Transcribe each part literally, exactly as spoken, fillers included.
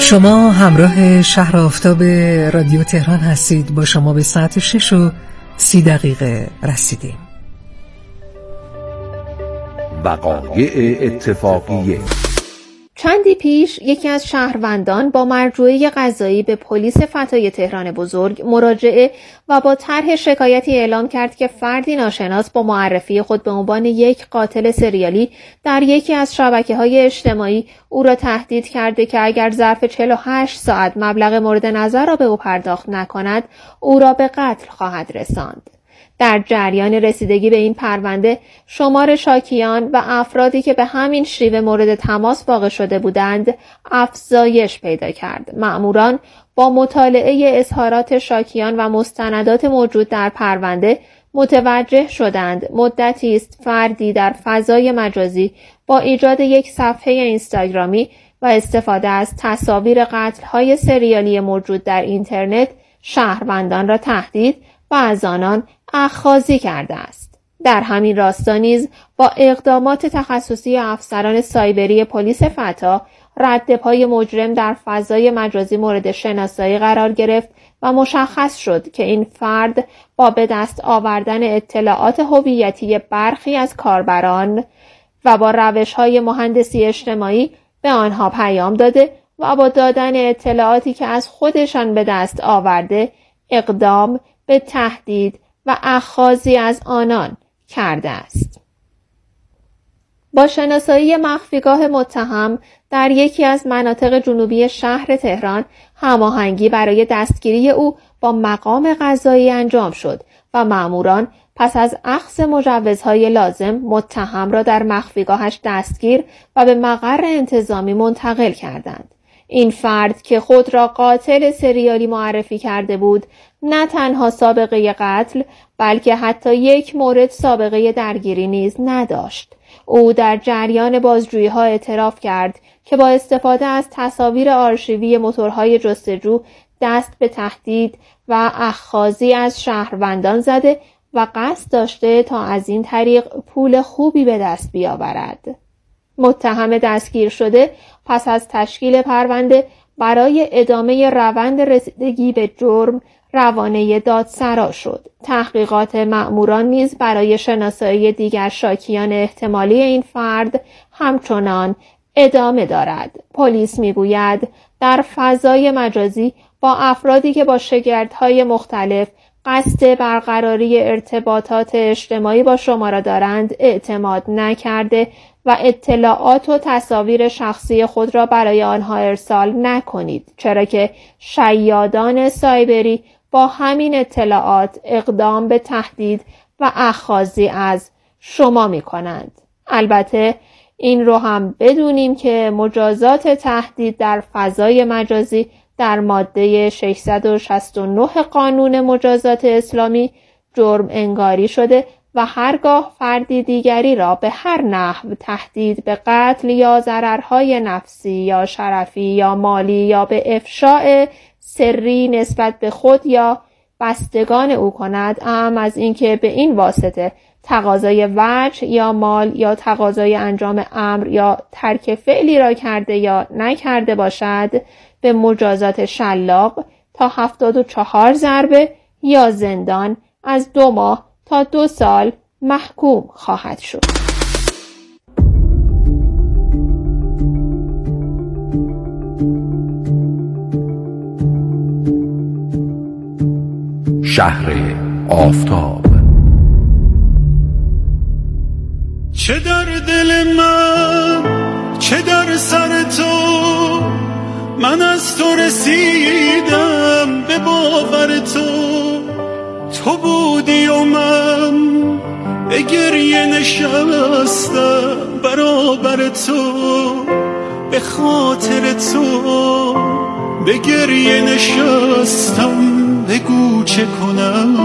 شما همراه شهر آفتاب رادیو تهران هستید. با شما به ساعت شش و سی دقیقه رسیدیم. وقایع اتفاقیه. چندی پیش یکی از شهروندان با مرجوعه قضایی به پلیس فتای تهران بزرگ مراجعه و با طرح شکایتی اعلام کرد که فردی ناشناس با معرفی خود به عنوان یک قاتل سریالی در یکی از شبکه‌های اجتماعی او را تهدید کرده که اگر ظرف چهل و هشت ساعت مبلغ مورد نظر را به او پرداخت نکند او را به قتل خواهد رساند. در جریان رسیدگی به این پرونده شمار شاکیان و افرادی که به همین شیوه مورد تماس واقع شده بودند افزایش پیدا کرد. مأموران با مطالعه اظهارات شاکیان و مستندات موجود در پرونده متوجه شدند مدتی است فردی در فضای مجازی با ایجاد یک صفحه اینستاگرامی و استفاده از تصاویر قتل‌های سریالی موجود در اینترنت شهروندان را تهدید و از آنان اخاذی کرده است. در همین راستا نیز با اقدامات تخصصی افسران سایبری پلیس فتا رد پای مجرم در فضای مجازی مورد شناسایی قرار گرفت و مشخص شد که این فرد با به دست آوردن اطلاعات هویتی برخی از کاربران و با روش‌های مهندسی اجتماعی به آنها پیام داده و با دادن اطلاعاتی که از خودشان به دست آورده اقدام به تهدید و اخاذی از آنان کرده است. با شناسایی مخفیگاه متهم در یکی از مناطق جنوبی شهر تهران هماهنگی برای دستگیری او با مقام قضایی انجام شد و مأموران پس از اخذ مجوزهای لازم متهم را در مخفیگاهش دستگیر و به مقر انتظامی منتقل کردند. این فرد که خود را قاتل سریالی معرفی کرده بود نه تنها سابقه قتل بلکه حتی یک مورد سابقه درگیری نیز نداشت. او در جریان بازجویی‌ها اعتراف کرد که با استفاده از تصاویر آرشیوی موتورهای جستجو دست به تهدید و اخاذی از شهروندان زده و قصد داشته تا از این طریق پول خوبی به دست بیاورد. متهم دستگیر شده پس از تشکیل پرونده برای ادامه روند رسیدگی به جرم روانه دادسرا شد. تحقیقات مأموران نیز برای شناسایی دیگر شاکیان احتمالی این فرد همچنان ادامه دارد. پلیس میگوید در فضای مجازی با افرادی که با شگردهای مختلف قصد برقراری ارتباطات اجتماعی با شما را دارند اعتماد نکرده و اطلاعات و تصاویر شخصی خود را برای آنها ارسال نکنید، چرا که شیادان سایبری با همین اطلاعات اقدام به تهدید و اخاذی از شما می کنند. البته این رو هم بدونیم که مجازات تهدید در فضای مجازی در ماده ششصد و شصت و نه قانون مجازات اسلامی جرم انگاری شده و هرگاه فردی دیگری را به هر نحو تهدید به قتل یا ضررهای نفسی یا شرفی یا مالی یا به افشاء سری نسبت به خود یا بستگان او کند، اعم از اینکه به این واسطه تقاضای وجه یا مال یا تقاضای انجام امر یا ترک فعلی را کرده یا نکرده باشد، به مجازات شلاق تا هفتاد و چهار ضربه یا زندان از دو ماه تا دو سال محکوم خواهد شد. شهر آفتاب. چه در دل من چه در سر تو، من از تو رسیدم به باور تو. تو بودی و من به گریه نشستم برابر تو، به خاطر تو به گریه نشستم، بگو چه کنم.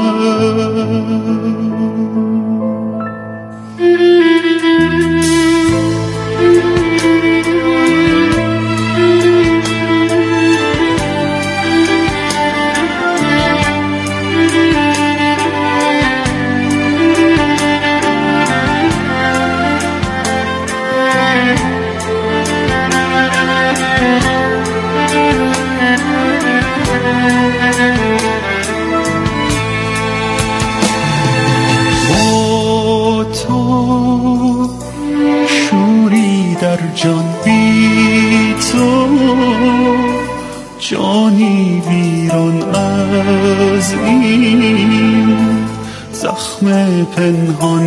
جانی ویران از این زخم پنهان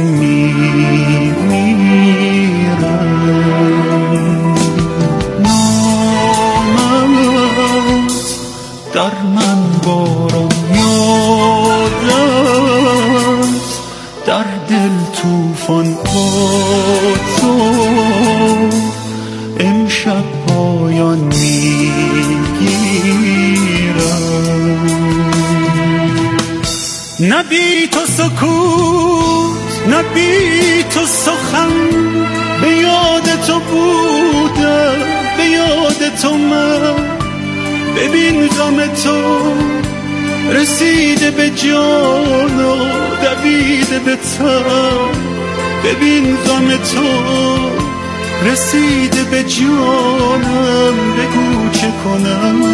میمیرم. نامت در من باران یادت در دل توفان با تو امشب پایان میگیرم. نه بی تو سکوت نه بی تو سخن، به یاد تو بودم به یاد تو من. ببین غم تو رسیده به جان و دویده به تن. ببین غم تو رسیده به جانم، بگو چه کنم.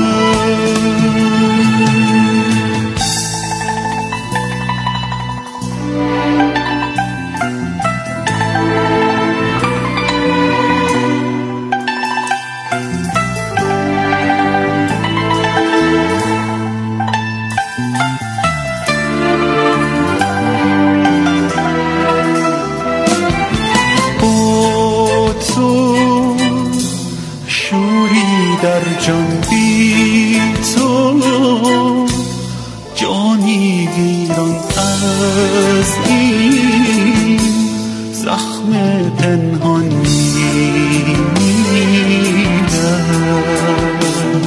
در جان بی تو جانی ویران از این زخم پنهان میمیرم.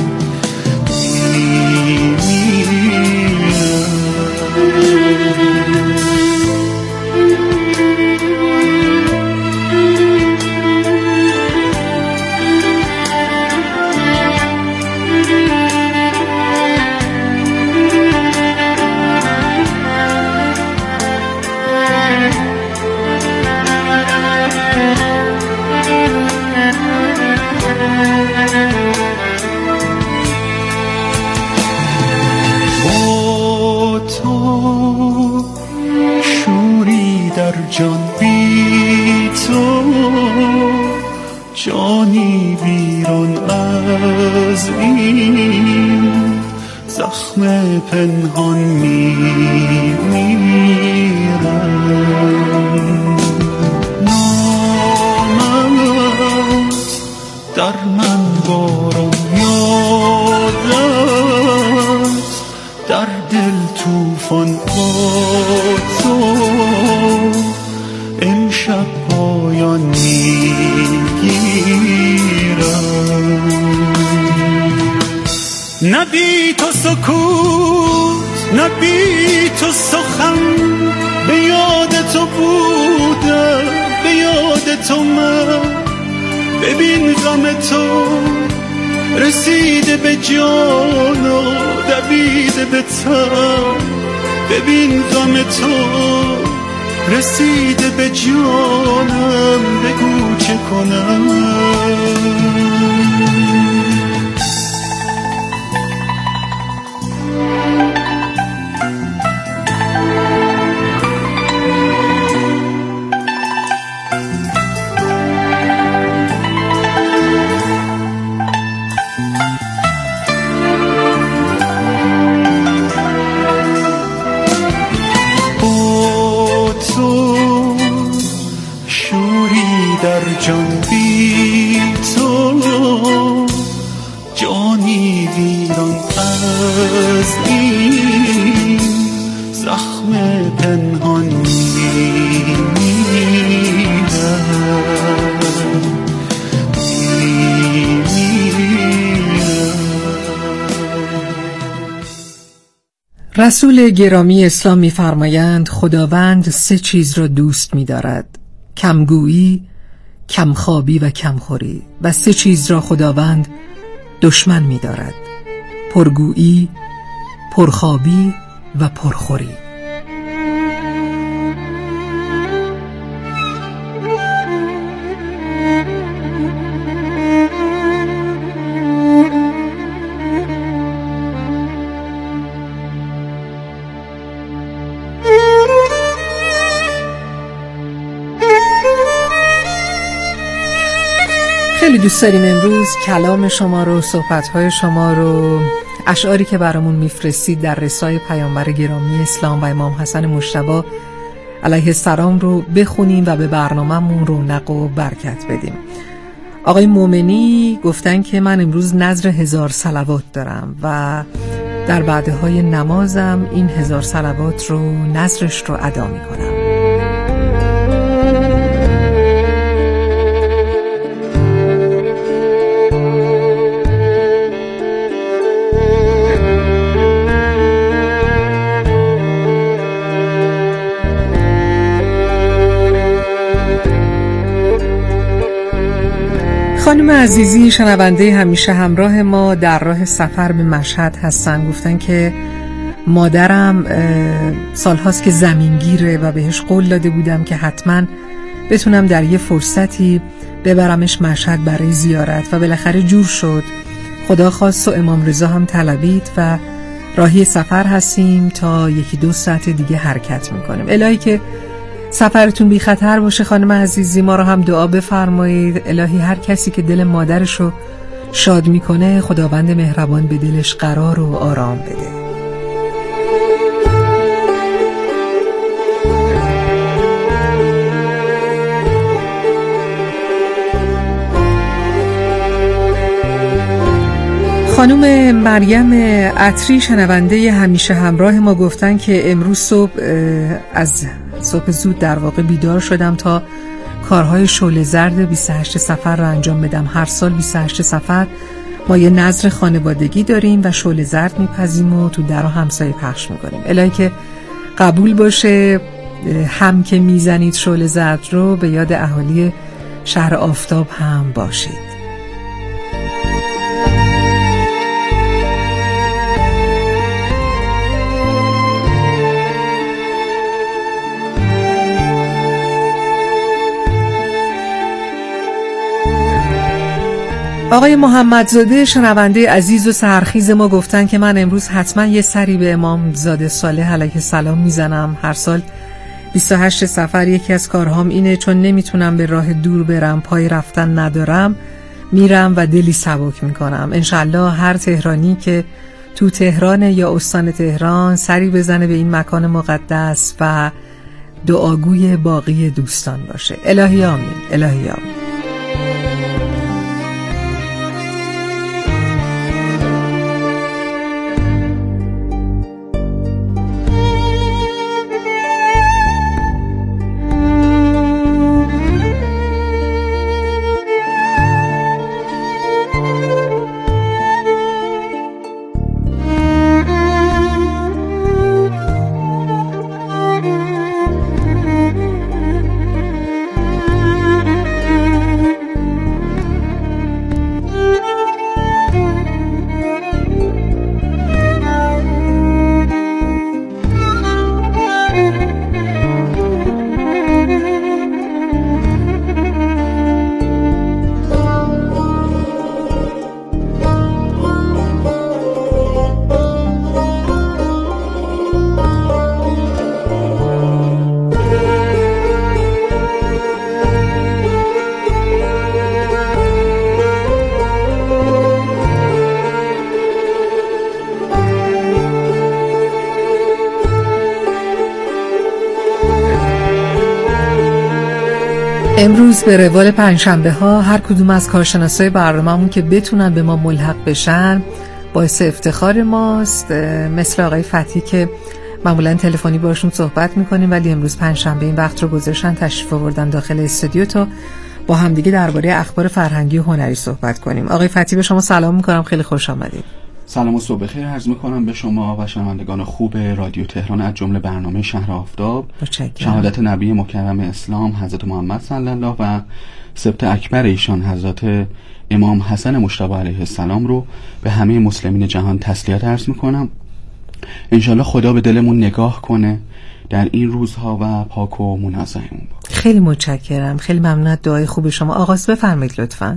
جان بی تو جانی ویران از این زخم پنهان میمیرم. نامت در من باران یادت در دل توفان با تو امشب پایان میگیرم. نه بی تو سکوت نه بی تو سخن، به یاد تو بودم به یاد تو من. ببین غم تو رسیده به جان و دویده به تن. ببین غم تو رسیده به جانم، بگو چه کنم. در جان بی تو جانی ویران از این زخم پنهان میمیرم. رسول گرامی اسلام می‌فرمایند خداوند سه چیز را دوست می‌دارد: کمگویی، کمخوابی و کمخوری. و سه چیز را خداوند دشمن می‌دارد: پرگویی، پرخوابی و پرخوری. دوست داریم امروز کلام شما رو، صحبت‌های شما رو، اشعاری که برامون میفرستید در رسای پیامبر گرامی اسلام و امام حسن مجتبی علیه السلام رو بخونیم و به برنامه‌مون رونق و برکت بدیم. آقای مومنی گفتن که من امروز نذر هزار صلوات دارم و در بعدهای نمازم این هزار صلوات رو نذرش رو ادا میکنم. خانم عزیزی شنونده همیشه همراه ما در راه سفر به مشهد هستن. گفتن که مادرم سالهاست که زمینگیره و بهش قول داده بودم که حتما بتونم در یه فرصتی ببرمش مشهد برای زیارت و بالاخره جور شد. خدا خواست و امام رضا هم طلبید و راهی سفر هستیم تا یکی دو ساعت دیگه حرکت میکنیم. الهی که سفرتون بی خطر باشه. خانم عزیزی ما رو هم دعا بفرمایید. الهی هر کسی که دل مادرش رو شاد میکنه خداوند مهربان به دلش قرار و آرام بده. خانم مریم عطری شنونده همیشه همراه ما گفتن که امروز صبح از صبح زود در واقع بیدار شدم تا کارهای شعله زرد بیست و هشت سفر رو انجام بدم. هر سال بیست و هشت سفر ما یه نذر خانوادگی داریم و شعله زرد میپزیم و تو در و همسایه پخش میکنیم. الهی که قبول باشه. هم که میزنید شعله زرد رو به یاد اهالی شهر آفتاب هم باشید. آقای محمدزاده شنونده عزیز و سحرخیز ما گفتن که من امروز حتما یه سری به امام زاده صالح علیه السلام میزنم. هر سال بیست و هشت سفر یکی از کارهام اینه، چون نمیتونم به راه دور برم، پای رفتن ندارم، میرم و دلی سبک میکنم. انشالله هر تهرانی که تو تهران یا استان تهران سری بزنه به این مکان مقدس و دعاگوی باقی دوستان باشه. الهی آمین، الهی آمین. امروز به روال پنجشنبه ها هر کدوم از کارشناسای برنامه‌مون که بتونن به ما ملحق بشن باعث افتخار ماست. مثل آقای فتحی که معمولا تلفنی باشون صحبت میکنیم ولی امروز پنجشنبه این وقت رو گذاشتن تشریف آوردن داخل استودیو تا با هم دیگه درباره اخبار فرهنگی و هنری صحبت کنیم. آقای فتحی به شما سلام میکنم، خیلی خوش آمدید. سلام و صبح بخیر عرض میکنم به شما و شنوندگان خوب رادیو تهران از جمله برنامه شهر آفتاب. شهادت نبی مکرم اسلام حضرت محمد صلی الله و سبت اکبر ایشان حضرت امام حسن مجتبی علیه السلام رو به همه مسلمین جهان تسلیت عرض میکنم. انشالله خدا به دلمون نگاه کنه در این روزها و پاک و منزهمون. خیلی متشکرم، خیلی ممنون دعای خوب شما. آغاز بفرمایید لطفاً.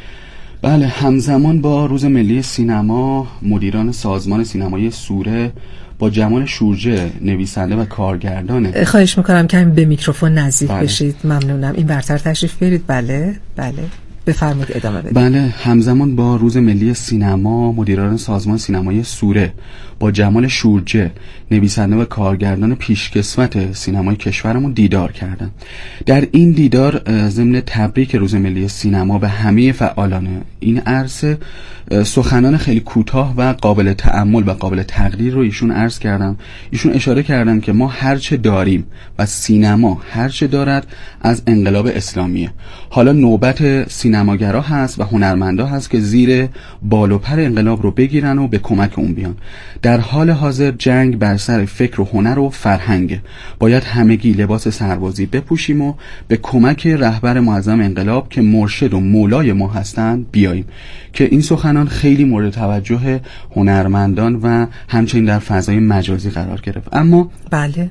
بله، همزمان با روز ملی سینما مدیران سازمان سینمای سوره با جمال شورجه نویسنده و کارگردان، خواهش میکنم که به میکروفون نزدیک بله. بشید. ممنونم. این برتر تشریف برید. بله بله بفرمایید ادامه بدید. بله، همزمان با روز ملی سینما مدیران سازمان سینمای سوره با جمال شورجه، نویسنده و کارگردان پیشکسوت سینمای کشورمون دیدار کردن. در این دیدار ضمن تبریک روز ملی سینما به همه فعالان این عرصه سخنان خیلی کوتاه و قابل تأمل و قابل تقدیر رو ایشون عرض کردن. ایشون اشاره کردن که ما هرچه داریم و سینما هرچه دارد از انقلاب اسلامیه. حالا نوبت سینماگرا هست و هنرمندا هست که زیر بال و پر انقلاب رو بگیرن و به کمک اون بیان. در حال حاضر جنگ بر سر فکر و هنر و فرهنگ. باید همگی لباس سربازی بپوشیم و به کمک رهبر معظم انقلاب که مرشد و مولای ما هستند بیاییم. که این سخنان خیلی مورد توجه هنرمندان و همچنین در فضای مجازی قرار گرفت. اما بله،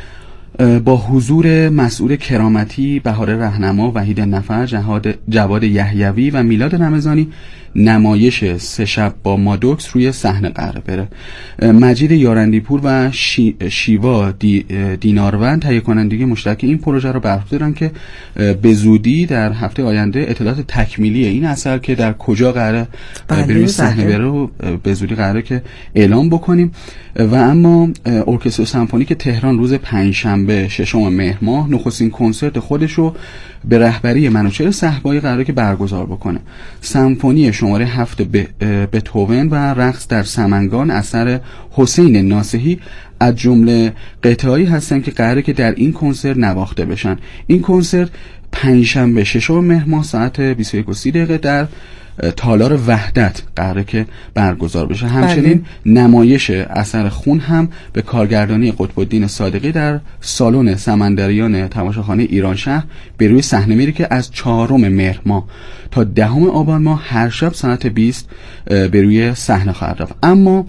با حضور مسئول کرامتی بهار رهنما، وحید نفر، جواد یحیوی و میلاد رمضانی نمایش سه شب با مادوکس روی صحنه قرار بره. مجید یارندیپور و شی، شیوا دی، دیناروند تهیه کنندگی مشترک این پروژه رو برگزیدن که به زودی در هفته آینده اطلاعات تکمیلی این اثر که در کجا قراره به روی صحنه بره رو به زودی قراره که اعلام بکنیم. و اما ارکستر سمفونیک تهران روز پنجشنبه ششم مهر ماه نخستین کنسرت خودش رو به رهبری منوچهر صحبایی قراره که برگزار بکنه. سمفونی شماره هفت بتهوون و رقص در سمنگان اثر حسین ناصحی از جمله قطعه‌ای هستن که قراره که در این کنسرت نواخته بشن. این کنسرت پنجشنبه ششم مهر ماه ساعت بیست و یک و سی دقیقه در تالار وحدت قراره که برگزار بشه. همچنین نمایش اثر خون هم به کارگردانی قطب الدین صادقی در سالن سمندریان تماشاخانه ایران شهر به روی صحنه میره که از چهارم مهر ماه تا دهم آبان ماه هر شب ساعت بیست به روی صحنه خواهد رفت. اما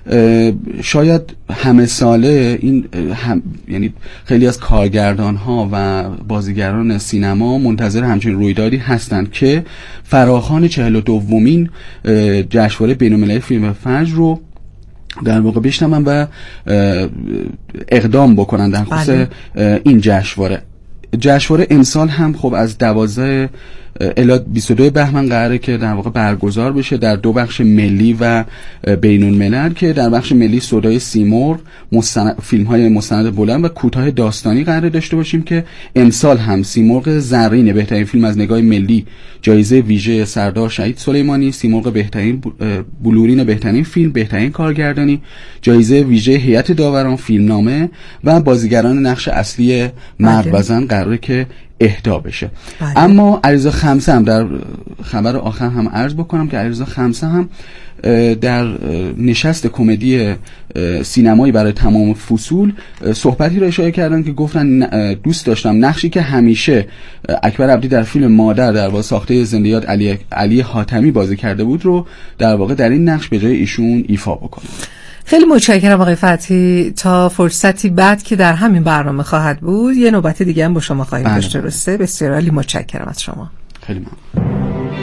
شاید همه ساله این هم، یعنی خیلی از کارگردان ها و بازیگران سینما منتظر همچین رویدادی هستند که فراخوان چهل و دومین جشنواره بین‌المللی فیلم فجر رو در واقع بشنون و اقدام بکنن در خصوص این جشنواره. جشنواره امسال هم خب از دوازده الی بیست و دو بهمن قراره که در واقع برگزار بشه در دو بخش ملی و بین الملل که در بخش ملی صدای سیمرغ، مستند، فیلم های مستند بلند و کوتاه داستانی قراره داشته باشیم که امسال هم سیمرغ زرین بهترین فیلم از نگاه ملی جایزه ویژه سردار شهید سلیمانی، سیمرغ بهترین بلورین بهترین فیلم، بهترین کارگردانی، جایزه ویژه هیئت داوران فیلمنامه و بازیگران نقش اصلی مرد و زن قراره که اهدا بشه. بله. اما علیرضا خمسه هم در خبر آخر هم عرض بکنم که علیرضا خمسه هم در نشست کمدی سینمایی برای تمام فصول صحبتی را اشاره کردن که گفتن دوست داشتم نقشی که همیشه اکبر عبدی در فیلم مادر در واقع ساخته زنده یاد علی علی حاتمی بازی کرده بود رو در واقع در این نقش به جای ایشون ایفا بکنه. خیلی متشکرم آقای فتحی. تا فرصتی بعد که در همین برنامه خواهد بود یه نوبت دیگه هم با شما خواهیم داشت. درسته؟ بسیار عالی، متشکرم از شما. خیلی ممنون.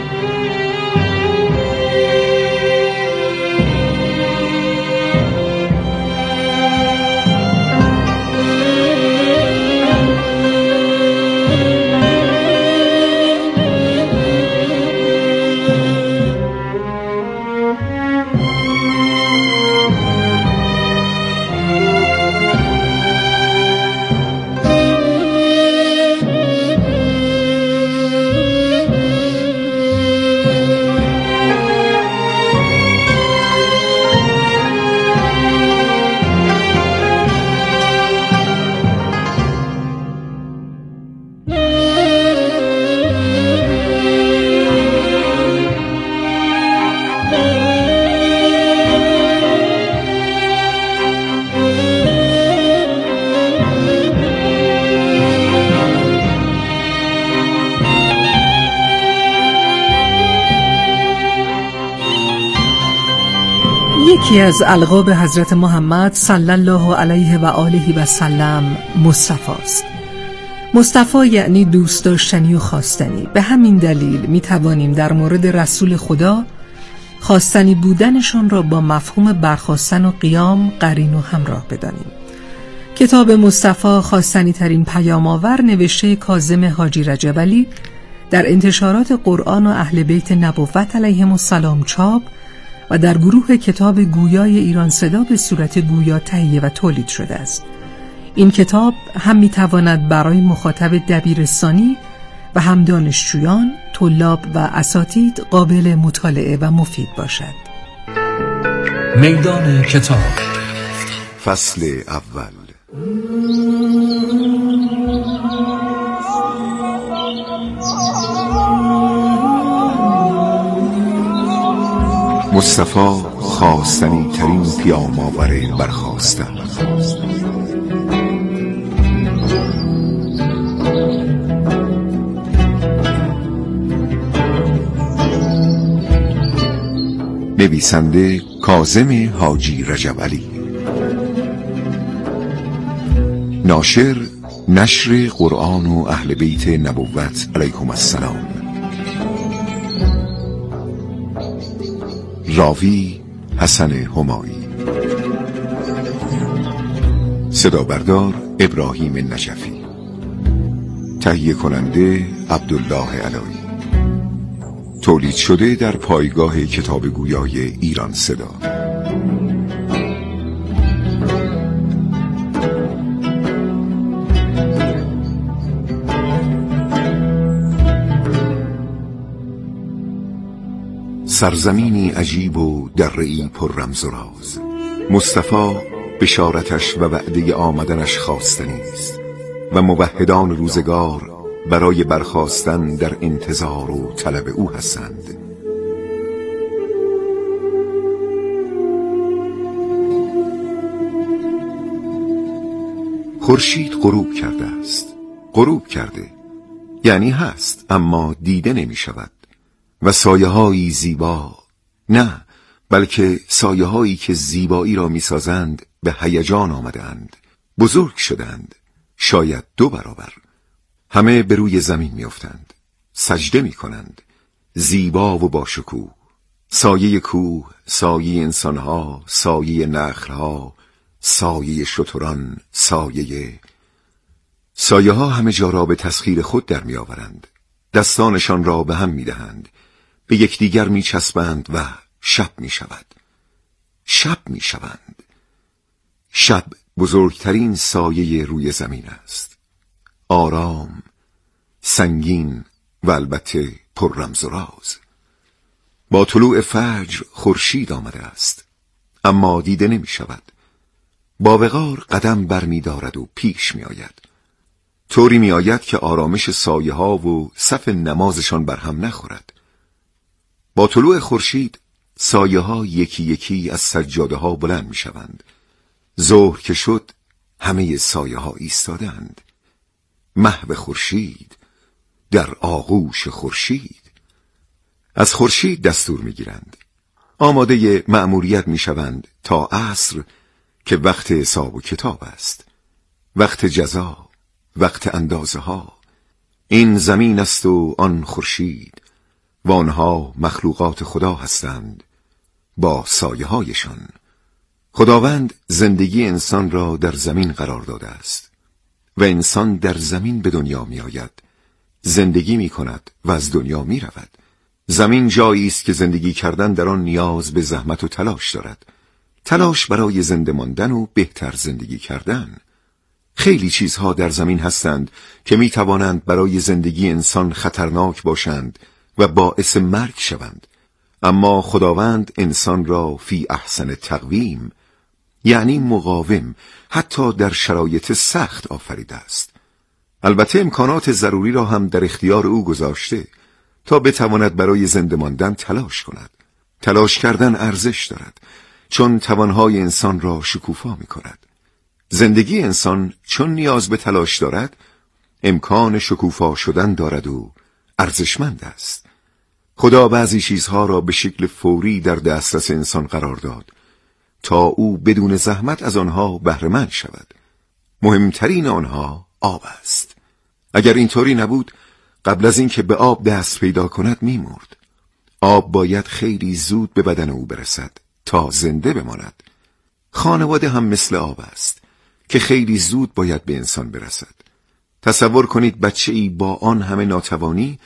یکی از القاب حضرت محمد صلی الله علیه و آله و سلم مصطفی است. مصطفی یعنی دوست داشتنی و خواستنی. به همین دلیل می توانیم در مورد رسول خدا خواستنی بودنشان را با مفهوم برخاستن و قیام قرین و همراه بدانیم. کتاب مصطفی خواستنی ترین پیام آور نوشته کاظم حاجی رجب علی در انتشارات قرآن و اهل بیت نبوت علیهم السلام چاپ و در گروه کتاب گویای ایران صدا به صورت گویا تهیه و تولید شده است. این کتاب هم میتواند برای مخاطب دبیرستانی و هم دانشجویان، طلاب و اساتید قابل مطالعه و مفید باشد. میدان کتاب، فصل اول. مصطفی خواستنی ترین پیام‌آور برخاستن. نویسنده کاظم حاجی رجب علی، ناشر نشر قرآن و اهل بیت نبوت علیهم السلام، راوی حسن همایی، صدا بردار ابراهیم نجفی، تهیه کننده عبدالله علایی، تولید شده در پایگاه کتاب گویای ایران صدا. سرزمینی عجیب و دره‌ای پر رمز و راز. مصطفی بشارتش و وعده آمدنش خواستنی است و موحدان روزگار برای برخاستن در انتظار و طلب او هستند. خورشید غروب کرده است. غروب کرده یعنی هست اما دیده نمی شود و سایه هایی زیبا، نه بلکه سایه هایی که زیبایی را می سازند به هیجان آمدند، بزرگ شدند، شاید دو برابر. همه به روی زمین می افتند، سجده می کنند، زیبا و باشکوه. سایه کوه، سایه انسانها، سایه نخلها، سایه شتران، سایه سایه ها همه جا را به تسخیر خود در می آورند. دستانشان را به هم می دهند، به یکدیگر می چسبند و شب می شود. شب می شوند. شب بزرگترین سایه روی زمین است. آرام، سنگین و البته پر رمز و راز. با طلوع فجر خورشید آمده است اما دیده نمی شود. با وقار قدم بر می دارد و پیش می آید. طوری می آید که آرامش سایه ها و صف نمازشان بر هم نخورد. با طلوع خورشید سایه ها یکی یکی از سجاده ها بلند می شوند. ظهر که شد همه سایه ها ایستادند. محو خورشید در آغوش خورشید. از خورشید دستور می گیرند. آماده مأموریت می شوند تا عصر که وقت حساب و کتاب است، وقت جزا، وقت اندازه ها. این زمین است و آن خورشید و آنها مخلوقات خدا هستند با سایه هایشان. خداوند زندگی انسان را در زمین قرار داده است و انسان در زمین به دنیا می آید، زندگی می کند و از دنیا می رود. زمین جایی است که زندگی کردن در آن نیاز به زحمت و تلاش دارد، تلاش برای زنده ماندن و بهتر زندگی کردن. خیلی چیزها در زمین هستند که می توانند برای زندگی انسان خطرناک باشند و باعث مرگ شوند، اما خداوند انسان را فی احسن تقویم، یعنی مقاوم، حتی در شرایط سخت آفریده است. البته امکانات ضروری را هم در اختیار او گذاشته تا بتواند برای زنده ماندن تلاش کند. تلاش کردن ارزش دارد چون توانهای انسان را شکوفا می کند. زندگی انسان چون نیاز به تلاش دارد، امکان شکوفا شدن دارد و ارزشمند است. خدا بعضی چیزها را به شکل فوری در دسترس انسان قرار داد تا او بدون زحمت از آنها بهره‌مند شود. مهمترین آنها آب است. اگر اینطوری نبود، قبل از اینکه به آب دست پیدا کند می‌مرد. آب باید خیلی زود به بدن او برسد تا زنده بماند. خانواده هم مثل آب است که خیلی زود باید به انسان برسد. تصور کنید بچه‌ای با آن همه ناتوانی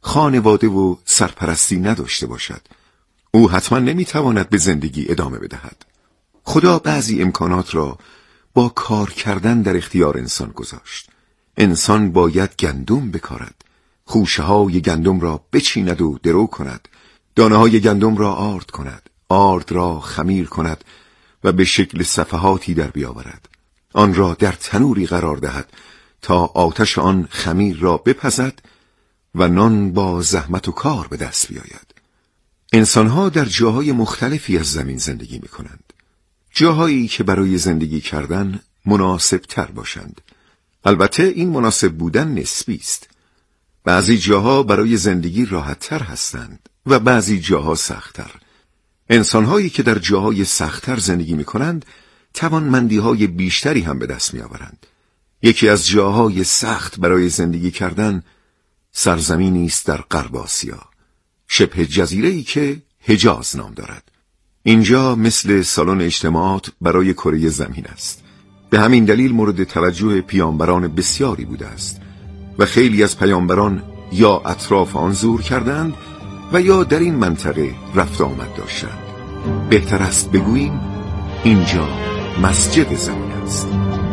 خانواده و سرپرستی نداشته باشد، او حتما نمیتواند به زندگی ادامه بدهد. خدا بعضی امکانات را با کار کردن در اختیار انسان گذاشت. انسان باید گندم بکارد، خوشه های گندم را بچیند و درو کند، دانه های گندم را آرد کند، آرد را خمیر کند و به شکل صفحاتی در بیاورد. آن را در تنوری قرار دهد تا آتش آن خمیر را بپزد و نان با زحمت و کار به دست بیاید. انسانها در جاهای مختلفی از زمین زندگی می کنند. جاهایی که برای زندگی کردن مناسب تر باشند. البته این مناسب بودن نسبی است. بعضی جاها برای زندگی راحت تر هستند و بعضی جاها سخت تر. انسانهایی که در جاهای سخت تر زندگی می کنند توانمندی های بیشتری هم به دست می آورند. یکی از جاهای سخت برای زندگی کردن سرزمینی است در غرب آسیا، شبه جزیره‌ای که حجاز نام دارد. اینجا مثل سالن اجتماعات برای کره زمین است. به همین دلیل مورد توجه پیامبران بسیاری بوده است و خیلی از پیامبران یا اطراف آن زور کردند و یا در این منطقه رفت آمد داشتند. بهتر است بگوییم اینجا مسجد زمین است.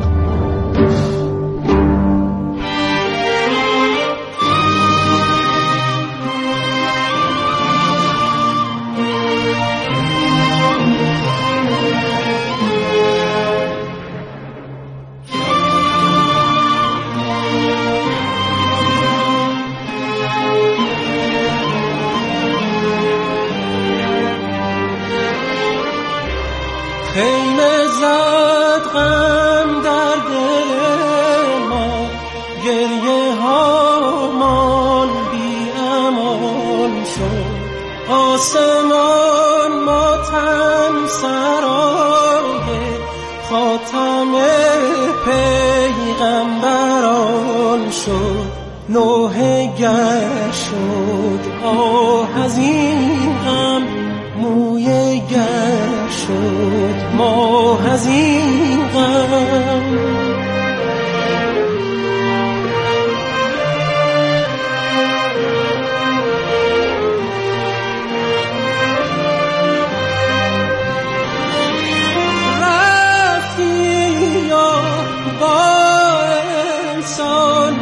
خیمه زد غم در دل ما، گریه هامان بی امان شد. آسمان ماتم سرای خاتم پیغمبران شد. نوحه گر شد آه از این غم، موی گر شد ماه از این غم. رفتی یا با انسان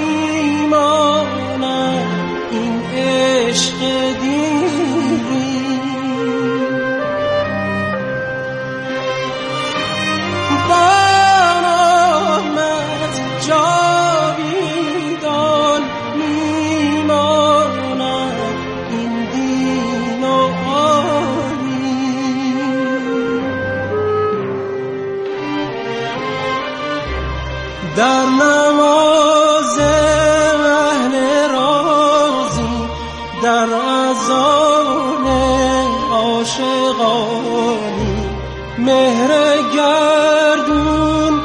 میماند این عشق دیری. جاویدان میماند این دین و آیین. در نماز اهل رازی، در اذان عاشقانی، مهر گردون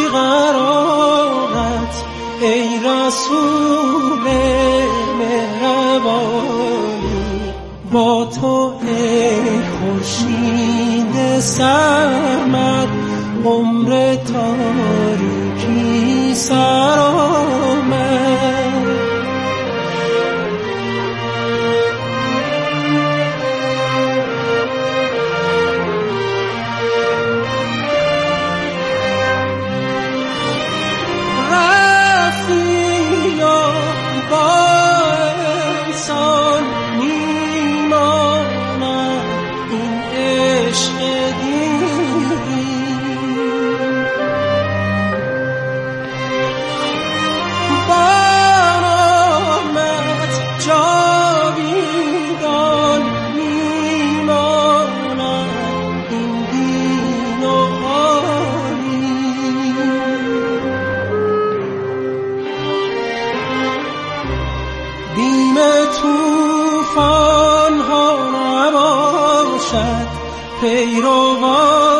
بیقرارت ای رسول مهربانی. با تو ای خورشید سرمد، عمر تاریکی سر آمد. بیم توفان ها نباشد پیروان